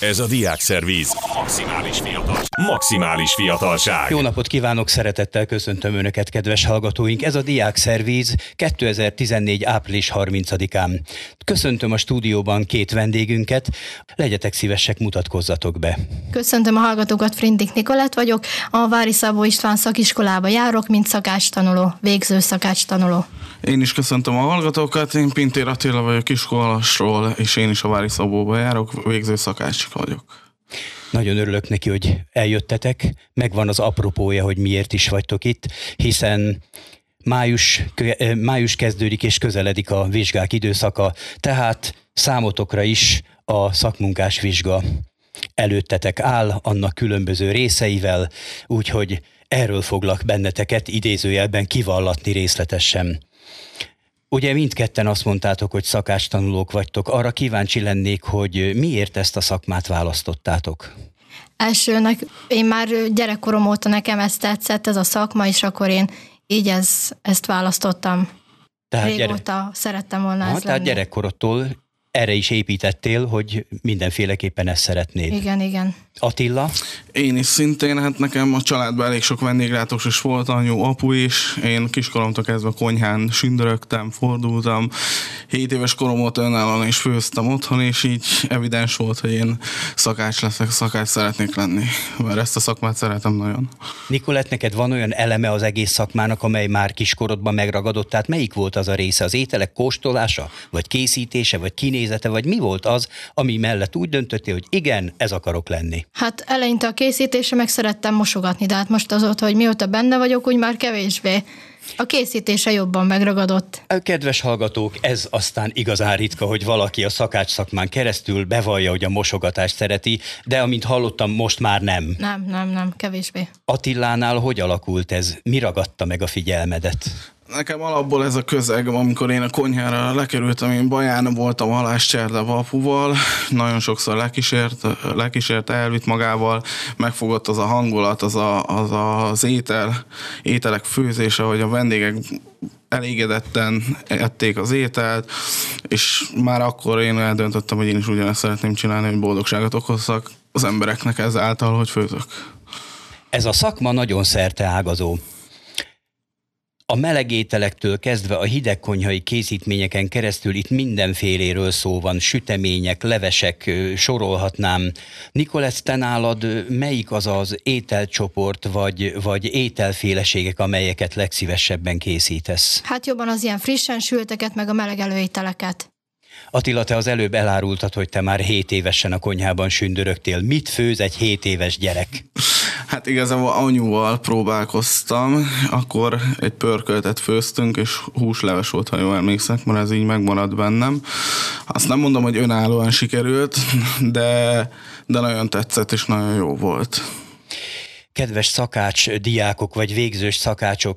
Ez a Diákszervíz. Maximális fiatalság. Jó napot kívánok, szeretettel köszöntöm Önöket, kedves hallgatóink. Ez a Diákszervíz 2014. április 30-án. Köszöntöm a stúdióban két vendégünket. Legyetek szívesek, mutatkozzatok be. Köszöntöm a hallgatókat, Frindik Nikolett vagyok. A Vári Szabó István szakiskolába járok, mint szakácstanuló, végző szakácstanuló. Én is köszöntöm a hallgatókat, én Pintér Attila vagyok Kiskolasról, és én is a Vári Szabóba járok, végző szakács vagyok. Nagyon örülök neki, hogy eljöttetek. Megvan az apropója, hogy miért is vagytok itt, hiszen május kezdődik és közeledik a vizsgák időszaka, tehát számotokra is a szakmunkás vizsga előttetek áll, annak különböző részeivel, úgyhogy erről foglak benneteket idézőjelben kivallatni részletesen. Ugye mindketten azt mondtátok, hogy szakácstanulók vagytok. Arra kíváncsi lennék, hogy miért ezt a szakmát választottátok? Elsőnek, én már gyerekkorom óta nekem ezt tetszett, ez a szakma, és akkor én így ezt választottam. Régóta szerettem volna ezt lenni. Tehát gyerekkorodtól erre is építettél, hogy mindenféleképpen ezt szeretnéd. Igen. Attila? Én is szintén, hát nekem a családban elég sok vendéglátós is volt, anyu, apu is. Én kiskoromtól kezdve konyhán sündörögtem, fordultam. 7 éves korom óta önállóan is főztem otthon, és így evidens volt, hogy én szakács leszek, szakács szeretnék lenni. Mert ezt a szakmát szeretem nagyon. Nikolett, neked van olyan eleme az egész szakmának, amely már kiskorodban megragadott? Tehát melyik volt az a része? Az ételek kóstolása? Vagy készítése? Vagy kinézete? Vagy mi volt az, ami mellett úgy döntöttél, hogy igen, ez akarok lenni? Hát eleinte a készítése meg szerettem mosogatni, de hát most azóta, hogy mióta benne vagyok, úgy már kevésbé. A készítése jobban megragadott. Kedves hallgatók, ez aztán igazán ritka, hogy valaki a szakács szakmán keresztül bevallja, hogy a mosogatást szereti, de amint hallottam, most már nem. Nem, kevésbé. Attillánál hogy alakult ez? Mi ragadta meg a figyelmedet? Nekem alapból ez a közeg, amikor én a konyhára lekerültem, én Baján voltam halászcserdában apuval, nagyon sokszor lekísért, elvitt magával, megfogott az a hangulat, az ételek főzése, hogy a vendégek elégedetten ették az ételt, és már akkor én eldöntöttem, hogy én is ugyanezt szeretném csinálni, hogy boldogságot okozzak az embereknek ezáltal, hogy főzök. Ez a szakma nagyon szerteágazó. A meleg ételektől kezdve a hideg konyhai készítményeken keresztül itt mindenféléről szó van, sütemények, levesek, sorolhatnám. Nikolett, te nálad melyik az az ételcsoport vagy ételféleségek, amelyeket legszívesebben készítesz? Hát jobban az ilyen frissen sülteket, meg a meleg előételeket. Attila, te az előbb elárultad, hogy te már 7 évesen a konyhában sündörögtél. Mit főz egy 7 éves gyerek? Hát igazából anyuval próbálkoztam, akkor egy pörköltet főztünk, és húsleves volt, ha jól emlékszek, mert ez így megmaradt bennem. Azt nem mondom, hogy önállóan sikerült, de nagyon tetszett, és nagyon jó volt. Kedves szakács diákok, vagy végzős szakácsok,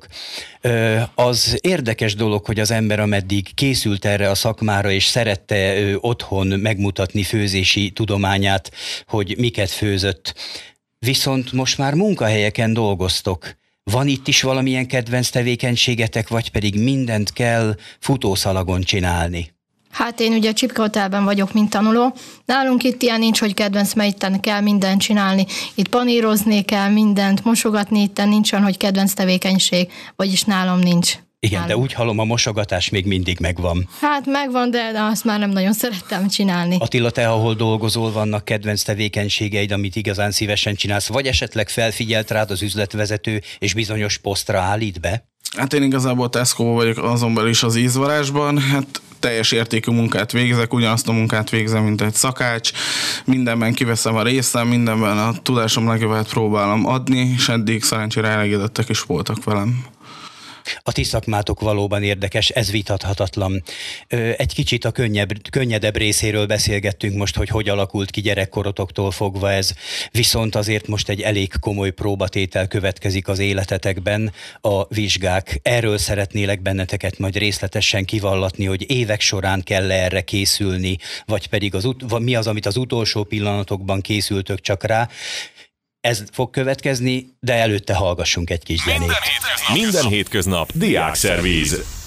az érdekes dolog, hogy az ember, ameddig készült erre a szakmára, és szerette otthon megmutatni főzési tudományát, hogy miket főzött. Viszont most már munkahelyeken dolgoztok. Van itt is valamilyen kedvenc tevékenységetek, vagy pedig mindent kell futószalagon csinálni? Hát én ugye a Csipke Hotelben vagyok, mint tanuló. Nálunk itt ilyen nincs, hogy kedvenc, mert itten kell mindent csinálni. Itt panírozni kell mindent, mosogatni, itten nincs olyan, hogy kedvenc tevékenység, vagyis nálam nincs. Igen, de úgy hallom, a mosogatás még mindig megvan. Hát megvan, de azt már nem nagyon szerettem csinálni. Attila, te ahol dolgozol, vannak kedvenc tevékenységeid, amit igazán szívesen csinálsz, vagy esetleg felfigyelt rád az üzletvezető, és bizonyos posztra állít be? Hát én igazából Tesco vagyok, azon belül is az ízvarásban, hát teljes értékű munkát végzek, ugyanazt a munkát végzem, mint egy szakács, mindenben kiveszem a részem, mindenben a tudásom legjobbát próbálom adni, és eddig szerencsére elégedettek is voltak velem. A ti szakmátok valóban érdekes, ez vitathatatlan. Egy kicsit a könnyedebb részéről beszélgettünk most, hogy alakult ki gyerekkorotoktól fogva ez, viszont azért most egy elég komoly próbatétel következik az életetekben, a vizsgák. Erről szeretnélek benneteket majd részletesen kivallatni, hogy évek során kell erre készülni, vagy pedig mi az, amit az utolsó pillanatokban készültök csak rá. Ez fog következni, de előtte hallgassunk egy kis zenét. Minden hétköznap Diákszervíz.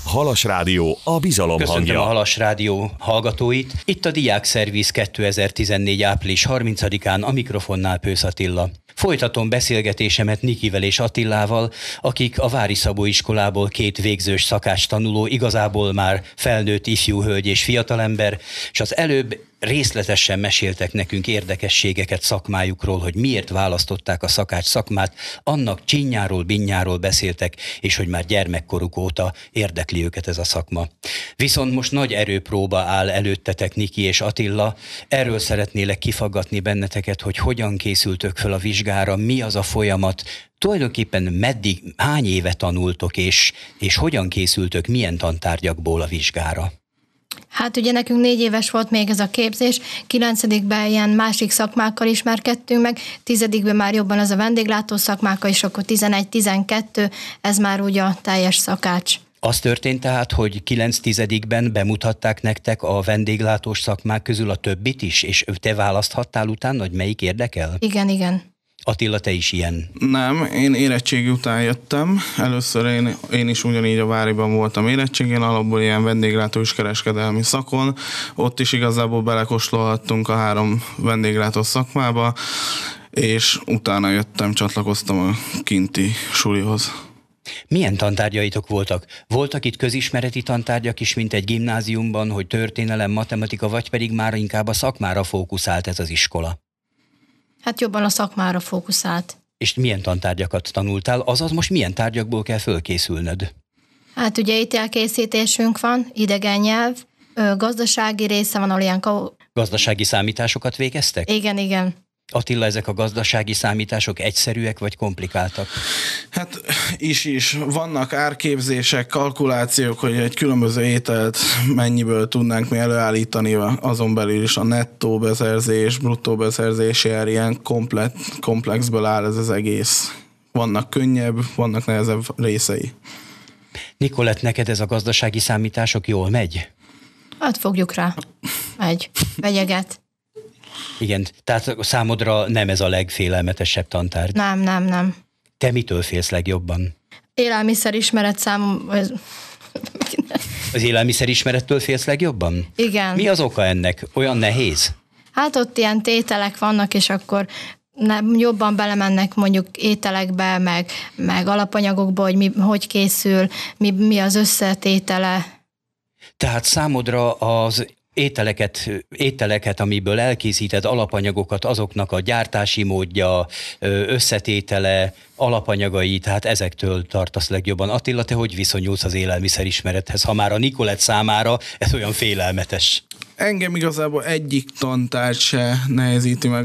Halas Rádió, a bizalom Köszöntöm hangja. a Halas Rádió hallgatóit. Itt a Diákszerviz 2014. április 30-án, a mikrofonnál Pősz Attila. Folytatom beszélgetésemet Nikivel és Attilával, akik a Vári Szabó iskolából 2 végzős szakács tanuló, igazából már felnőtt ifjú hölgy és fiatalember, és az előbb részletesen meséltek nekünk érdekességeket szakmájukról, hogy miért választották a szakács szakmát, annak csinyáról, binnyáról beszéltek, és hogy már gyermekkoruk óta érdekli őket ez a szakma. Viszont most nagy erőpróba áll előttetek, Niki és Attila. Erről szeretnélek kifaggatni benneteket, hogy hogyan készültök fel a vizsgára, mi az a folyamat, tulajdonképpen meddig, hány éve tanultok, és hogyan készültök, milyen tantárgyakból a vizsgára? Hát ugye nekünk 4 éves volt még ez a képzés, 9-ben ilyen másik szakmákkal ismerkedtünk meg, 10-ben már jobban az a vendéglátó szakmákkal, és akkor 11-12, ez már ugye a teljes szakács. Az történt tehát, hogy 9-10-ben bemutatták nektek a vendéglátós szakmák közül a többit is, és te választhattál utána, hogy melyik érdekel? Igen. Attila, te is ilyen? Nem, én érettségi után jöttem. Először én is ugyanígy a Váriban voltam érettségén, alapból ilyen vendéglátó és kereskedelmi szakon. Ott is igazából belekóstolhattunk a 3 vendéglátó szakmába, és utána csatlakoztam a kinti sulihoz. Milyen tantárgyaitok voltak? Voltak itt közismereti tantárgyak is, mint egy gimnáziumban, hogy történelem, matematika, vagy pedig már inkább a szakmára fókuszált ez az iskola? Hát jobban a szakmára fókuszált. És milyen tantárgyakat tanultál? Azaz most milyen tárgyakból kell fölkészülnöd? Hát ugye ételkészítésünk van, idegen nyelv, gazdasági része van, ahol ilyen... Gazdasági számításokat végeztek? Igen. Attila, ezek a gazdasági számítások egyszerűek vagy komplikáltak? Hát is. Vannak árképzések, kalkulációk, hogy egy különböző ételt mennyiből tudnánk mi előállítani, azon belül is a nettó beszerzés, bruttó beszerzési ár, ilyen komplexből áll ez az egész. Vannak könnyebb, vannak nehezebb részei. Nikolett, neked ez a gazdasági számítások jól megy? Hát fogjuk rá. Megy. Vegyeget. Igen, tehát számodra nem ez a legfélelmetesebb tantárgy? Nem. Te mitől félsz legjobban? Élelmiszerismeret számom... Az élelmiszerismerettől félsz legjobban? Igen. Mi az oka ennek? Olyan nehéz? Hát ott ilyen tételek vannak, és akkor jobban belemennek mondjuk ételekbe, meg alapanyagokba, hogy hogy készül, mi az összetétele. Tehát számodra az ételeket, amiből elkészíted alapanyagokat, azoknak a gyártási módja, összetétele, alapanyagai, tehát ezektől tartasz legjobban. Attila, te hogy viszonyulsz az élelmiszerismerethez, ha már a Nikolett számára ez olyan félelmetes? Engem igazából egyik tantárgy se nehezíti meg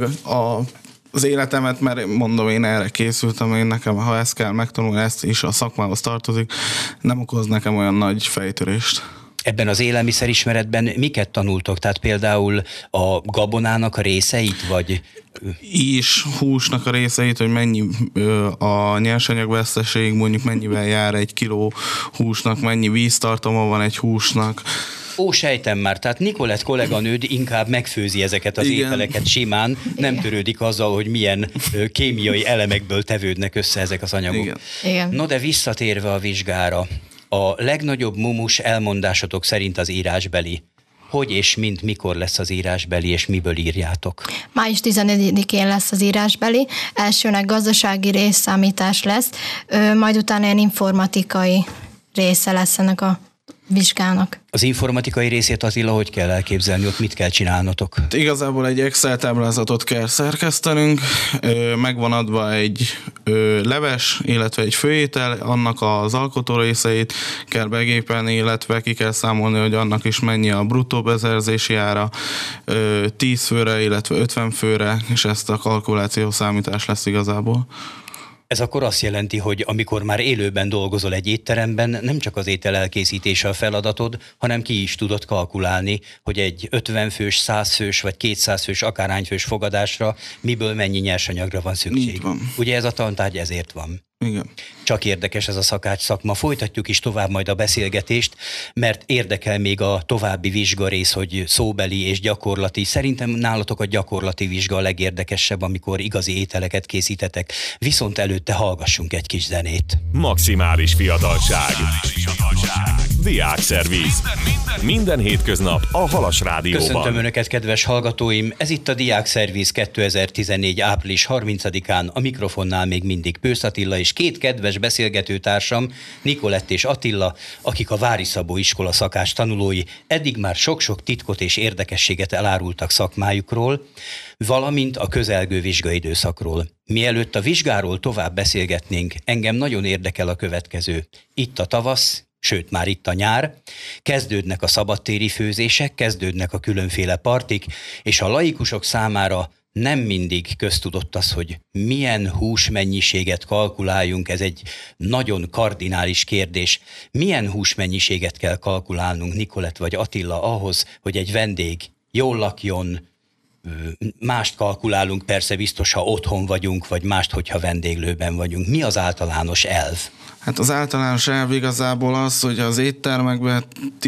az életemet, mert mondom, én erre készültem, én nekem, ha ezt kell megtanulni, ezt is a szakmához tartozik, nem okoz nekem olyan nagy fejtörést. Ebben az élelmiszerismeretben miket tanultok? Tehát például a gabonának a részeit, vagy... Húsnak a részeit, hogy mennyi a nyersanyagveszteség, mondjuk mennyivel jár 1 kiló húsnak, mennyi víztartalma van egy húsnak. Sejtem már, tehát Nikolett kolléganőd inkább megfőzi ezeket az ételeket simán, nem törődik azzal, hogy milyen kémiai elemekből tevődnek össze ezek az anyagok. Igen. No, de visszatérve a vizsgára, a legnagyobb mumus elmondásotok szerint az írásbeli. Hogy és mikor lesz az írásbeli, és miből írjátok? Május 14-én lesz az írásbeli, elsőnek gazdasági részszámítás lesz, majd utána ilyen informatikai része lesz ennek a vizsgának. Az informatikai részét, Attila, hogy kell elképzelni, ott mit kell csinálnotok? Igazából egy Excel táblázatot kell szerkesztenünk, megvan adva egy leves, illetve egy főétel, annak az alkotó részeit kell begépelni, illetve ki kell számolni, hogy annak is mennyi a bruttó beszerzési ára 10 főre, illetve 50 főre, és ezt a kalkuláció számítás lesz igazából. Ez akkor azt jelenti, hogy amikor már élőben dolgozol egy étteremben, nem csak az étel elkészítése a feladatod, hanem ki is tudod kalkulálni, hogy egy 50 fős, 100 fős vagy 200 fős akárhányfős fogadásra miből mennyi nyersanyagra van szükség. Így van. Ugye ez a tantárgy ezért van. Igen. Csak érdekes ez a szakács szakma. Folytatjuk is tovább majd a beszélgetést, mert érdekel még a további vizsgarész, hogy szóbeli és gyakorlati. Szerintem nálatok a gyakorlati vizsga a legérdekesebb, amikor igazi ételeket készítetek. Viszont előtte hallgassunk egy kis zenét. Maximális fiatalság. Diákszerviz. Minden hétköznap a Halas Rádióban. Köszöntöm Önöket, kedves hallgatóim! Ez itt a Diákszerviz 2014. április 30-án. A mikrofonnál még mindig Pősz Attila és két kedves beszélgetőtársam, Nikolett és Attila, akik a Vári Szabó iskola szakás tanulói, eddig már sok-sok titkot és érdekességet elárultak szakmájukról, valamint a közelgő vizsgaidőszakról. Mielőtt a vizsgáról tovább beszélgetnénk, engem nagyon érdekel a következő. Itt a tavasz, sőt már itt a nyár, kezdődnek a szabadtéri főzések, kezdődnek a különféle partik, és a laikusok számára nem mindig köztudott az, hogy milyen húsmennyiséget kalkuláljunk, ez egy nagyon kardinális kérdés. Milyen húsmennyiséget kell kalkulálnunk, Nikolett vagy Attila, ahhoz, hogy egy vendég jól lakjon? Mást kalkulálunk persze biztos, ha otthon vagyunk, vagy mást, hogyha vendéglőben vagyunk. Mi az általános elv? Hát az általános elv igazából az, hogy az éttermekben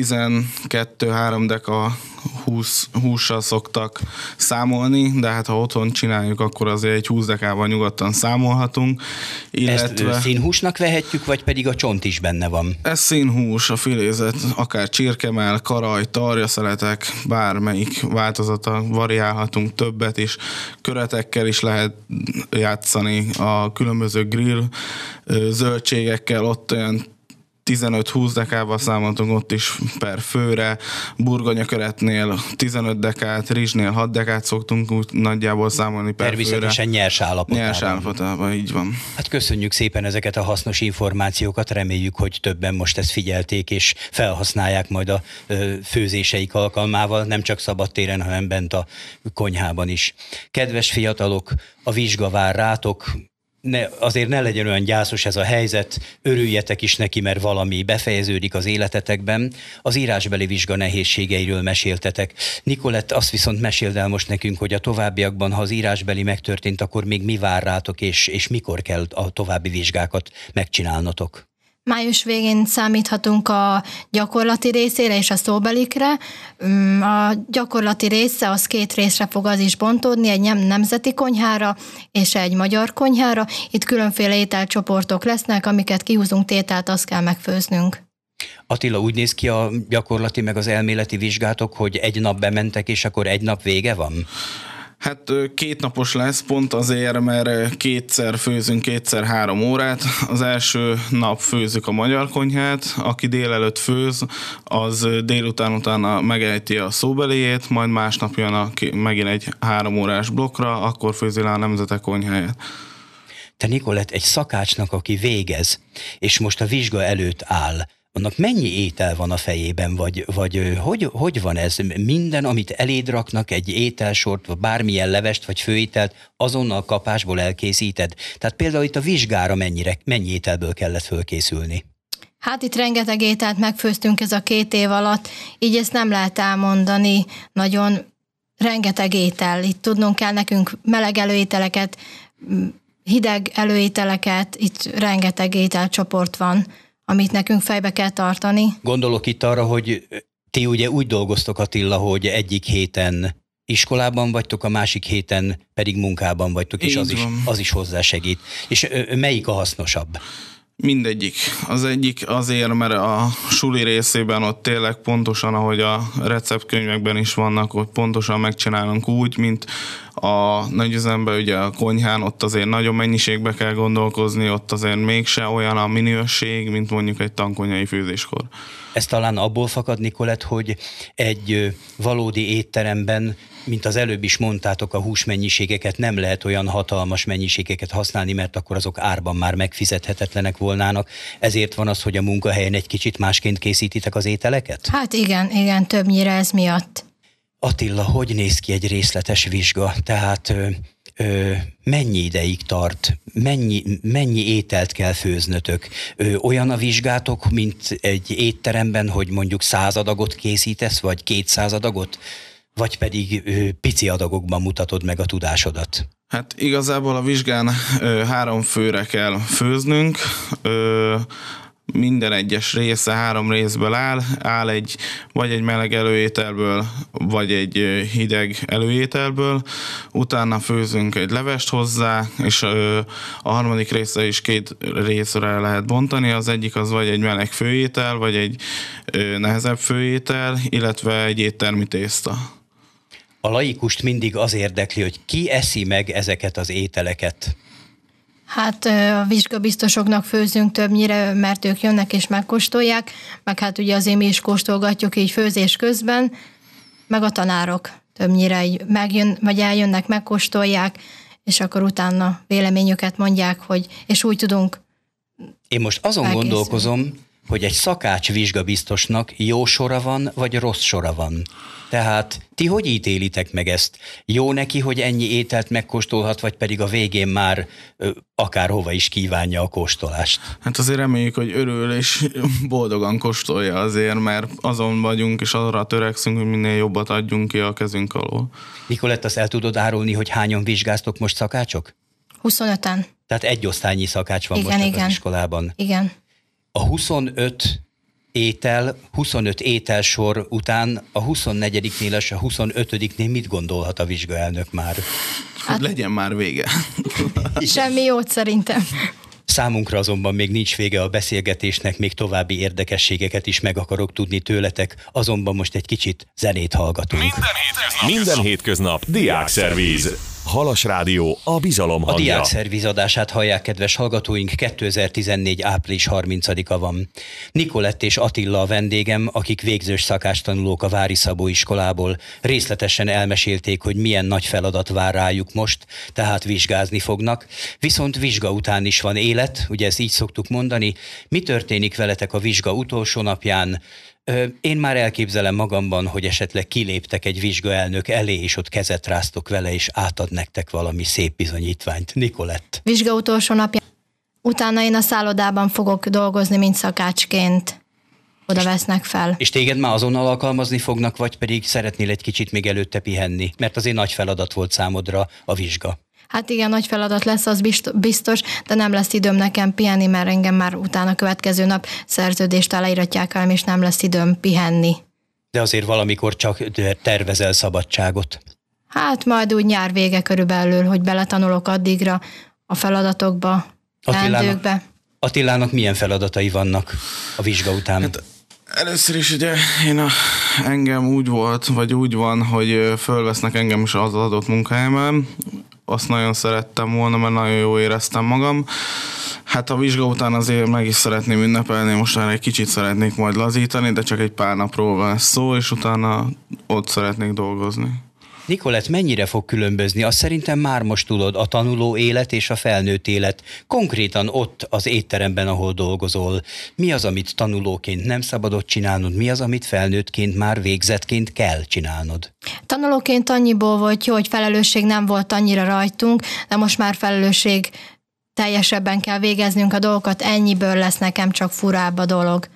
12-3 deka hússal szoktak számolni, de hát ha otthon csináljuk, akkor azért egy 20 dekával nyugodtan számolhatunk. Illetve... Ezt színhúsnak vehetjük, vagy pedig a csont is benne van? Ez színhús, a filézet, akár csirkemell, karaj, tarjaszeletek, bármelyik változata, variálhatunk többet is. Köretekkel is lehet játszani, a különböző grill zöldségekkel, ott olyan 15-20 dekával számoltunk ott is per főre, burgonyaköretnél 15 dekát, rizsnél 6 dekát szoktunk úgy nagyjából számolni per főre. Természetesen nyers állapotában. Nyers állapotában, így van. Hát köszönjük szépen ezeket a hasznos információkat, reméljük, hogy többen most ezt figyelték és felhasználják majd a főzéseik alkalmával, nem csak szabadtéren, hanem bent a konyhában is. Kedves fiatalok, a vizsga vár rátok, azért ne legyen olyan gyászos ez a helyzet, örüljetek is neki, mert valami befejeződik az életetekben. Az írásbeli vizsga nehézségeiről meséltetek. Nikolett, azt viszont meséld el most nekünk, hogy a továbbiakban, ha az írásbeli megtörtént, akkor még mi vár rátok, és mikor kell a további vizsgákat megcsinálnotok? Május végén számíthatunk a gyakorlati részére és a szóbelikre. A gyakorlati része az 2 részre fog az is bontódni, egy nemzeti konyhára és egy magyar konyhára. Itt különféle ételcsoportok lesznek, amiket kihúzunk tételt, azt kell megfőznünk. Attila, úgy néz ki a gyakorlati meg az elméleti vizsgátok, hogy egy nap bementek, és akkor egy nap vége van? Hát 2 napos lesz, pont azért, mert 2-szer főzünk 2x3 órát. Az első nap főzzük a magyar konyhát, aki délelőtt főz, az délután utána megejti a szóbeliét, majd másnap jön megint egy 3 órás blokkra, akkor főzi le a nemzetek konyháját. Te, Nikolett, egy szakácsnak, aki végez, és most a vizsga előtt áll, annak mennyi étel van a fejében, vagy hogy van ez? Minden, amit eléd raknak, egy ételsort, vagy bármilyen levest, vagy főételt, azonnal kapásból elkészíted? Tehát például itt a vizsgára mennyi ételből kellett fölkészülni? Hát itt rengeteg ételt megfőztünk ez a 2 év alatt, így ezt nem lehet elmondani, nagyon rengeteg étel. Itt tudnunk kell nekünk meleg előételeket, hideg előételeket, itt rengeteg ételcsoport van, amit nekünk fejbe kell tartani. Gondolok itt arra, hogy ti ugye úgy dolgoztok, Attila, hogy egyik héten iskolában vagytok, a másik héten pedig munkában vagytok, és az is hozzásegít. És melyik a hasznosabb? Mindegyik. Az egyik azért, mert a suli részében ott tényleg pontosan, ahogy a receptkönyvekben is vannak, hogy pontosan megcsinálunk úgy, mint a nagyüzemben, ugye a konyhán, ott azért nagyon mennyiségbe kell gondolkozni, ott azért mégse olyan a minőség, mint mondjuk egy tankonyhai főzéskor. Ez talán abból fakad, Nikolett, hogy egy valódi étteremben, mint az előbb is mondtátok, a húsmennyiségeket nem lehet olyan hatalmas mennyiségeket használni, mert akkor azok árban már megfizethetetlenek volnának. Ezért van az, hogy a munkahelyen egy kicsit másként készítitek az ételeket? Hát igen, többnyire ez miatt. Attila, hogy néz ki egy részletes vizsga? Tehát mennyi ideig tart? Mennyi ételt kell főznötök? Olyan a vizsgátok, mint egy étteremben, hogy mondjuk 100 adagot készítesz, vagy 200 adagot? Vagy pedig pici adagokban mutatod meg a tudásodat? Hát igazából a vizsgán 3 főre kell főznünk. minden egyes része 3 részből áll vagy egy meleg előételből, vagy egy hideg előételből, utána főzünk egy levest hozzá, és a harmadik része is 2 részre lehet bontani, az egyik az vagy egy meleg főétel, vagy egy nehezebb főétel, illetve egy éttermi tészta. A laikust mindig az érdekli, hogy ki eszi meg ezeket az ételeket. Hát a vizsgabiztosoknak főzünk többnyire, mert ők jönnek és megkóstolják, meg hát ugye azért mi is kóstolgatjuk így főzés közben, meg a tanárok többnyire így vagy eljönnek, megkóstolják, és akkor utána véleményüket mondják, és úgy tudunk. Én most azon gondolkozom, hogy egy szakács vizsgabiztosnak jó sora van, vagy rossz sora van. Tehát ti hogy ítélitek meg ezt? Jó neki, hogy ennyi ételt megkóstolhat, vagy pedig a végén már akárhova is kívánja a kóstolást? Hát azért reméljük, hogy örül és boldogan kóstolja azért, mert azon vagyunk, és arra törekszünk, hogy minél jobbat adjunk ki a kezünk alól. Nikolett, azt el tudod árulni, hogy hányan vizsgáztok most szakácsok? 25-en. Tehát egy osztálynyi szakács van most az iskolában. Igen. A 25 ételsor után a 24-nél és a 25-nél mit gondolhat a vizsgaelnök már? Hát legyen már vége. Semmi jót szerintem. Számunkra azonban még nincs vége a beszélgetésnek, még további érdekességeket is meg akarok tudni tőletek, azonban most egy kicsit zenét hallgatunk. Minden hétköznap Diákszervíz. Halas Rádió, a bizalom hangja. A Diákszervíz adását hallják, kedves hallgatóink, 2014. április 30-a van. Nikolett és Attila a vendégem, akik végzős szakácstanulók a Vári Szabó iskolából, részletesen elmesélték, hogy milyen nagy feladat vár rájuk most, tehát vizsgázni fognak. Viszont vizsga után is van élet, ugye ezt így szoktuk mondani. Mi történik veletek a vizsga utolsó napján? Én már elképzelem magamban, hogy esetleg kiléptek egy vizsgaelnök elé, és ott kezet ráztok vele, és átad nektek valami szép bizonyítványt. Nikolett. Vizsga utolsó napja. Utána én a szállodában fogok dolgozni, mint szakácsként. Oda vesznek fel. És téged már azonnal alkalmazni fognak, vagy pedig szeretnél egy kicsit még előtte pihenni? Mert azért nagy feladat volt számodra a vizsga. Hát igen, nagy feladat lesz, az biztos, de nem lesz időm nekem pihenni, mert engem már utána következő nap szerződést aláíratják el, és nem lesz időm pihenni. De azért valamikor csak tervezel szabadságot? Hát majd úgy nyár vége körülbelül, hogy beletanulok addigra a feladatokba, teendőkbe. Attilának milyen feladatai vannak a vizsga után? Hát először is ugye engem úgy van, hogy fölvesznek engem is az adott munkahelyemen. Azt nagyon szerettem volna, mert nagyon jól éreztem magam. Hát a vizsga után azért meg is szeretném ünnepelni, most már egy kicsit szeretnék majd lazítani, de csak egy pár napról van szó, és utána ott szeretnék dolgozni. Nikolett, mennyire fog különbözni? Azt szerintem már most tudod, a tanuló élet és a felnőtt élet. Konkrétan ott az étteremben, ahol dolgozol. Mi az, amit tanulóként nem szabadott csinálnod? Mi az, amit felnőttként már végzettként kell csinálnod? Tanulóként annyiból volt jó, hogy felelősség nem volt annyira rajtunk, de most már felelősség teljesebben kell végeznünk a dolgokat, ennyiből lesz nekem csak furább a dolog.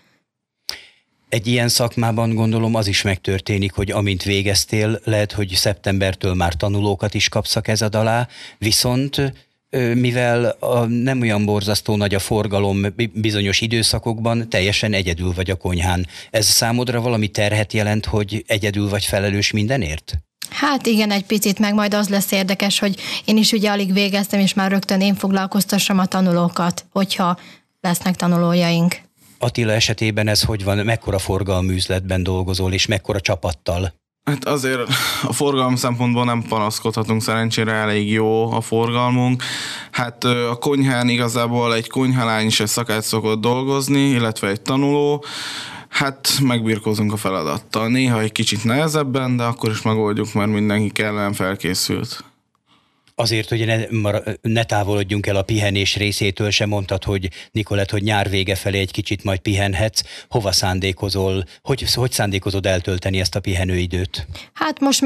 Egy ilyen szakmában gondolom az is megtörténik, hogy amint végeztél, lehet, hogy szeptembertől már tanulókat is kapsz a kezed alá, viszont mivel nem olyan borzasztó nagy a forgalom bizonyos időszakokban, teljesen egyedül vagy a konyhán. Ez számodra valami terhet jelent, hogy egyedül vagy felelős mindenért? Hát igen, egy picit, meg majd az lesz érdekes, hogy én is ugye alig végeztem, és már rögtön én foglalkoztassam a tanulókat, hogyha lesznek tanulójaink. Attila esetében ez hogy van? Mekkora forgalmú üzletben dolgozol, és mekkora csapattal? Hát azért a forgalom szempontból nem panaszkodhatunk, szerencsére elég jó a forgalmunk. Hát a konyhán igazából egy konyhalány is egy szakács szokott dolgozni, illetve egy tanuló. Hát megbirkózunk a feladattal. Néha egy kicsit nehezebben, de akkor is megoldjuk, mert mindenki kellően felkészült. Azért, hogy ne távolodjunk el a pihenés részétől, sem mondtad, hogy Nikolett, hogy nyár vége felé egy kicsit majd pihenhetsz. Hova szándékozol? Hogy szándékozod eltölteni ezt a pihenőidőt? Hát most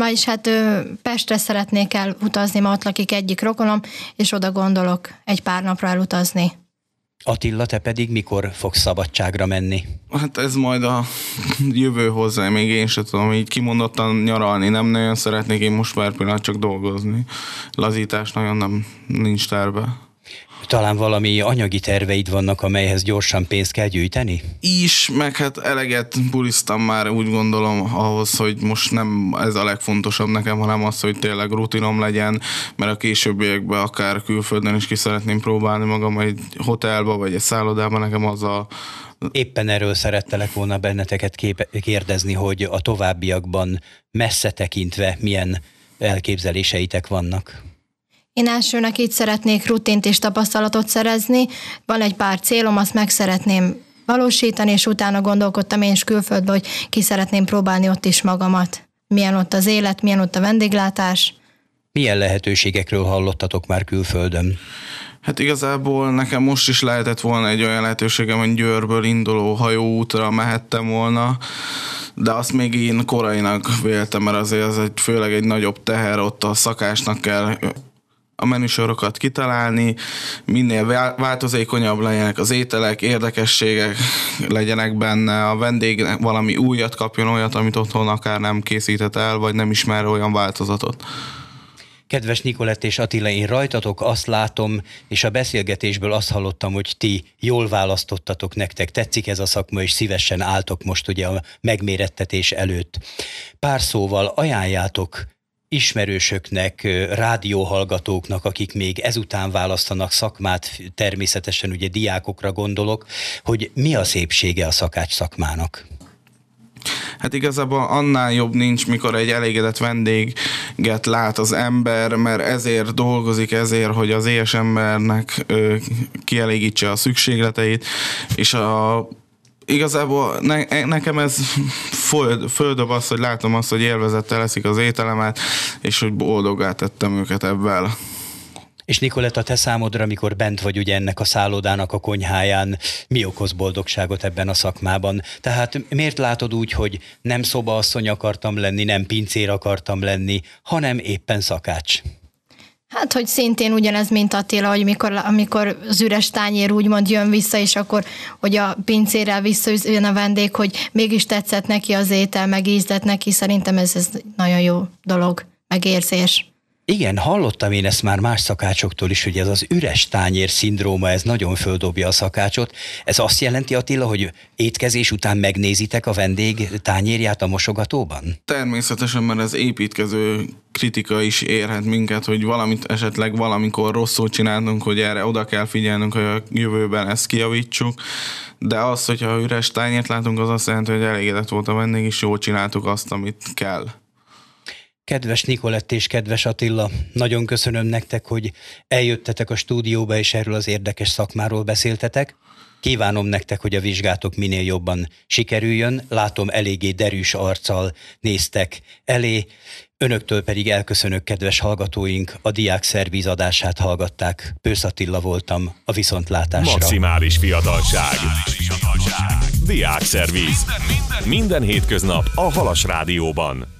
Pestre szeretnék elutazni, mert ott lakik egyik rokonom, és oda gondolok egy pár napra elutazni. Attila, te pedig mikor fogsz szabadságra menni? Hát ez majd a jövő hozzá, még én sem tudom, így kimondottan nyaralni nem nagyon szeretnék, én most már pillanat csak dolgozni. Lazítás nagyon nincs terve. Talán valami anyagi terveid vannak, amelyhez gyorsan pénzt kell gyűjteni? Is, meg hát eleget buliztam már, úgy gondolom, ahhoz, hogy most nem ez a legfontosabb nekem, hanem az, hogy tényleg rutinom legyen, mert a későbbiekben akár külföldön is ki szeretném próbálni magam egy hotelba, vagy egy szállodában, nekem az a... Éppen erről szerettelek volna benneteket kérdezni, hogy a továbbiakban messze tekintve milyen elképzeléseitek vannak. Én elsőnek így szeretnék rutint és tapasztalatot szerezni. Van egy pár célom, azt meg szeretném valósítani, és utána gondolkodtam én is külföldbe, hogy ki szeretném próbálni ott is magamat. Milyen ott az élet, milyen ott a vendéglátás. Milyen lehetőségekről hallottatok már külföldön? Hát igazából nekem most is lehetett volna egy olyan lehetőségem, hogy Győrből induló hajóútra mehettem volna, de azt még én korainak véltem, mert azért az főleg egy nagyobb teher, ott a szakásnak kell a menüsorokat kitalálni, minél változékonyabb legyenek az ételek, érdekességek legyenek benne, a vendég valami újat kapjon, olyat, amit otthon akár nem készített el, vagy nem ismer olyan változatot. Kedves Nikolett és Attila, én rajtatok azt látom, és a beszélgetésből azt hallottam, hogy ti jól választottatok, nektek tetszik ez a szakma, és szívesen álltok most ugye a megmérettetés előtt. Pár szóval ajánljátok ismerősöknek, rádióhallgatóknak, akik még ezután választanak szakmát, természetesen ugye diákokra gondolok, hogy mi a szépsége a szakács szakmának? Hát igazából annál jobb nincs, mikor egy elégedett vendéget lát az ember, mert ezért dolgozik, ezért, hogy az éhes embernek kielégítse a szükségleteit, és igazából nekem ez földob az, hogy látom azt, hogy élvezettel eszik az ételemet, és hogy boldoggá tettem őket ebben. És Nikolett, a te számodra, amikor bent vagy ugye ennek a szállodának a konyháján, mi okoz boldogságot ebben a szakmában? Tehát miért látod úgy, hogy nem szobaasszony akartam lenni, nem pincér akartam lenni, hanem éppen szakács? Hát, hogy szintén ugyanez, mint Attila, hogy amikor az üres tányér úgymond jön vissza, és akkor, hogy a pincérrel visszajön a vendég, hogy mégis tetszett neki az étel, meg ízlett neki, szerintem ez nagyon jó dolog, megérzés. Igen, hallottam én ezt már más szakácsoktól is, hogy ez az üres tányér szindróma, ez nagyon földobja a szakácsot. Ez azt jelenti, Attila, hogy étkezés után megnézitek a vendég tányérját a mosogatóban? Természetesen, mert ez építkező kritika is érhet minket, hogy valamit esetleg valamikor rosszul csináltunk, hogy erre oda kell figyelnünk, hogy a jövőben ezt kijavítsuk. De az, hogyha üres tányért látunk, az azt jelenti, hogy elégedett volt a vendég, és jól csináltuk azt, amit kell. Kedves Nikolett és kedves Attila, nagyon köszönöm nektek, hogy eljöttetek a stúdióba és erről az érdekes szakmáról beszéltetek. Kívánom nektek, hogy a vizsgátok minél jobban sikerüljön. Látom, eléggé derűs arccal néztek elé. Önöktől pedig elköszönök, kedves hallgatóink, a Diák Szervíz adását hallgatták. Pősz Attila voltam, a viszontlátásra. Maximális fiatalság. Diák Szervíz. Minden hétköznap a Halas Rádióban.